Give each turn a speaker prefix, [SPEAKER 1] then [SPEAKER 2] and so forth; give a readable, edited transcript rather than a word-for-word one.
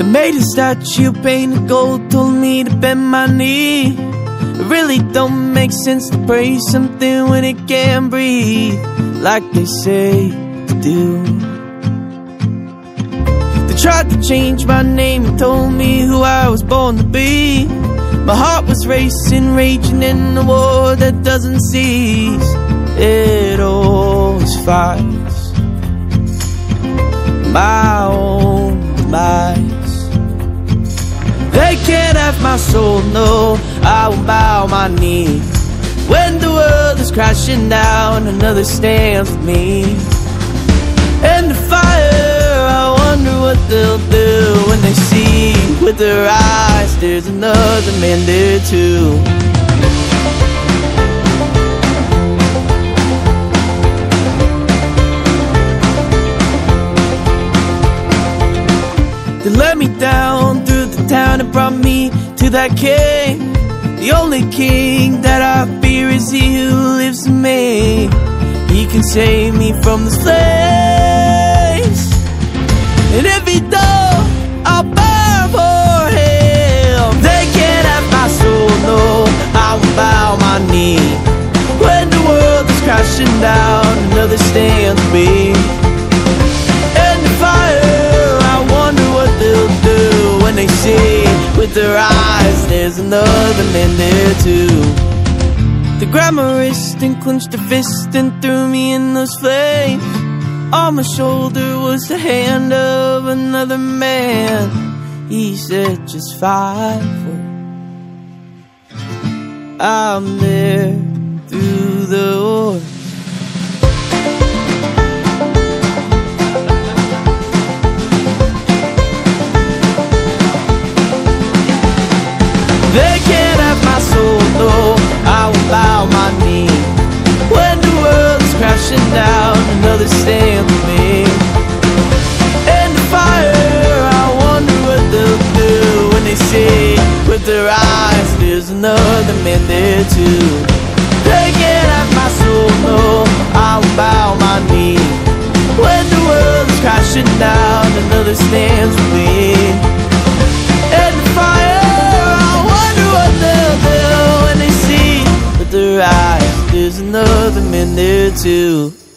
[SPEAKER 1] made a statue painted gold, told me to bend my knee. It really don't make sense to praise something when it can't breathe, like they say to do. They tried to change my name and told me who I was born to be. My heart was racing, raging in a war that doesn't cease. It always fights my own demise. They can't have my soul, no, I will bow my knee. When the world is crashing down, another stands with me. And the fire, I wonder what they'll do when they see with their eyes there's another man there too. They let me down through the town and brought me to that king. The only king that I fear is he who lives in me. He can save me from this place, and if he don't, I'll burn for him. They can't have my soul, no, I will bow my knee. When the world is crashing down, another stands with me. And the fire, I wonder what they'll do when they see with their eyes there's another man there too. They grabbed my wrist and clenched their fist and threw me in those flames. On my shoulder was the hand of another man. He said, just fight for it. I'm there through the war. They can't have my soul, no, I will bow my knee. When the world is crashing down, another stands with me. And the fire, I wonder what they'll do when they see with their eyes there's another man there too. They can't have my soul, no, I will bow my knee. When the world is crashing down, another stands with me. And the fire, their eyes, there's another man there too.